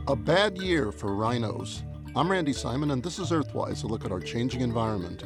A bad year for rhinos. I'm Randy Simon, and this is Earthwise, a look at our changing environment.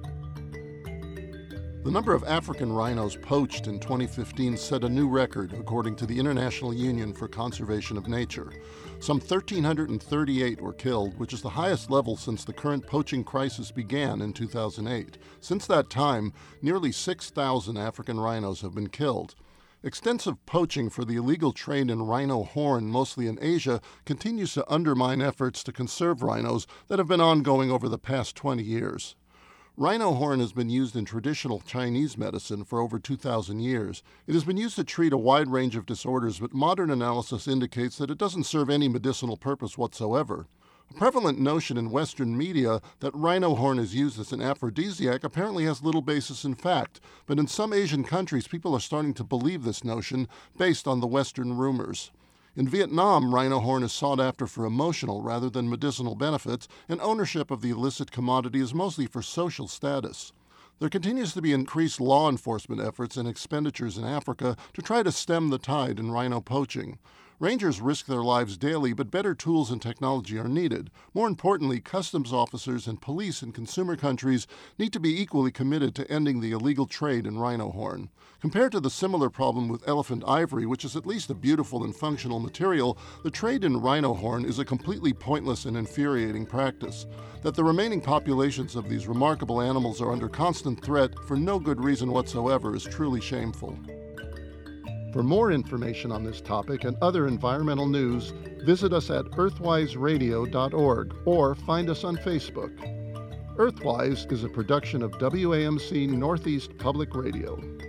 The number of African rhinos poached in 2015 set a new record, according to the International Union for Conservation of Nature. Some 1,338 were killed, which is the highest level since the current poaching crisis began in 2008. Since that time, nearly 6,000 African rhinos have been killed. Extensive poaching for the illegal trade in rhino horn, mostly in Asia, continues to undermine efforts to conserve rhinos that have been ongoing over the past 20 years. Rhino horn has been used in traditional Chinese medicine for over 2,000 years. It has been used to treat a wide range of disorders, but modern analysis indicates that it doesn't serve any medicinal purpose whatsoever. A prevalent notion in Western media that rhino horn is used as an aphrodisiac apparently has little basis in fact, but in some Asian countries people are starting to believe this notion based on the Western rumors. In Vietnam, rhino horn is sought after for emotional rather than medicinal benefits, and ownership of the illicit commodity is mostly for social status. There continues to be increased law enforcement efforts and expenditures in Africa to try to stem the tide in rhino poaching. Rangers risk their lives daily, but better tools and technology are needed. More importantly, customs officers and police in consumer countries need to be equally committed to ending the illegal trade in rhino horn. Compared to the similar problem with elephant ivory, which is at least a beautiful and functional material, the trade in rhino horn is a completely pointless and infuriating practice. That the remaining populations of these remarkable animals are under constant threat for no good reason whatsoever is truly shameful. For more information on this topic and other environmental news, visit us at earthwiseradio.org or find us on Facebook. Earthwise is a production of WAMC Northeast Public Radio.